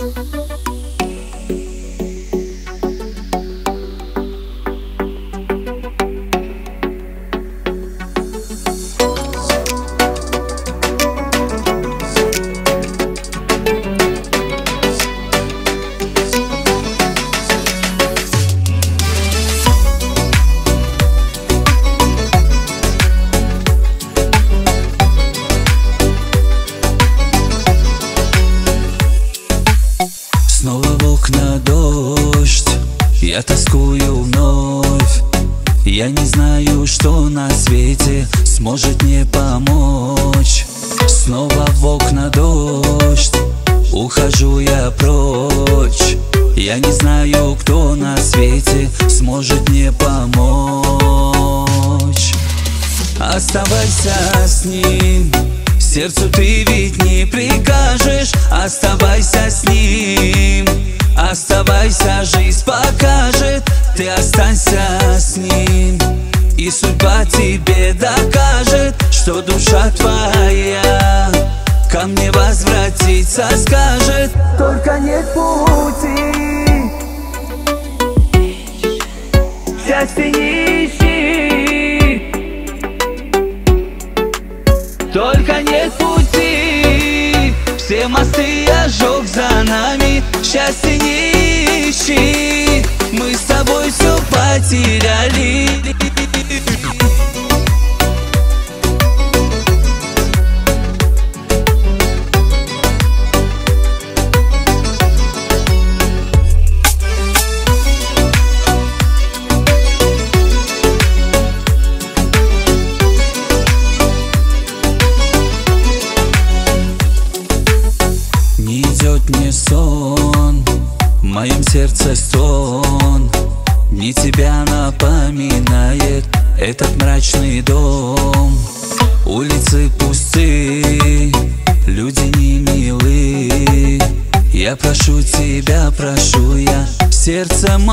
Снова в окна дождь, я тоскую вновь. Я не знаю, что на свете сможет мне помочь. Снова в окна дождь, ухожу я прочь. Я не знаю, кто на свете сможет мне помочь. Оставайся с ним, сердцу ты ведь не прикажешь. Оставайся с ним, оставайся, жизнь покажет. Ты останься с ним, и судьба тебе докажет, что душа твоя ко мне возвратиться скажет. Только нет пути, счастья не ищи. Только нет пути, все мосты я сжег за нами. Счастья не ищи, мы с тобой все потеряли. Не идет мне сон, в моем сердце стон. Не тебя напоминает этот мрачный дом. Улицы пусты, люди не милы. Я прошу тебя, прошу я, сердцем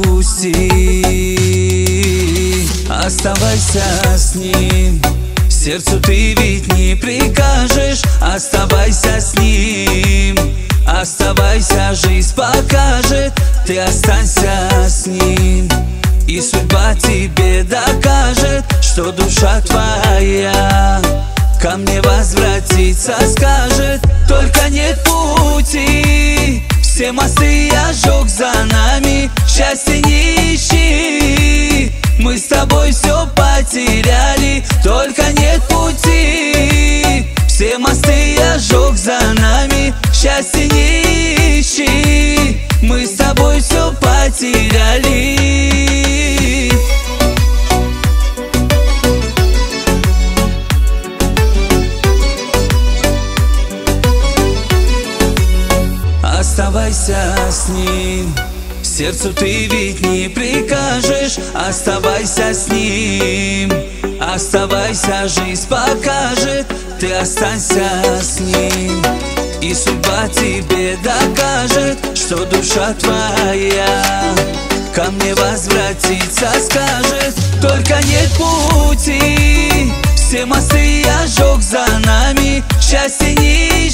отпусти. Оставайся с ним, сердцу ты ведь не прикажешь. Оставайся с ним, оставайся, жизнь покажет. Ты останься с ним, и судьба тебе докажет, что душа твоя ко мне возвратиться скажет. Только нет пути, все мосты я сжег за нами. Счастья не ищи, мы с тобой все потеряли. Только нет пути, все мосты я сжег за нами. Счастья не ищи, мы с тобой все потеряли. Оставайся с ним, сердцу ты ведь не прикажешь. Оставайся с ним, оставайся, жизнь покажет. Ты останься с ним, и судьба тебе докажет, что душа твоя ко мне возвратиться скажет. Только нет пути, все мосты я сжег за нами. Счастья не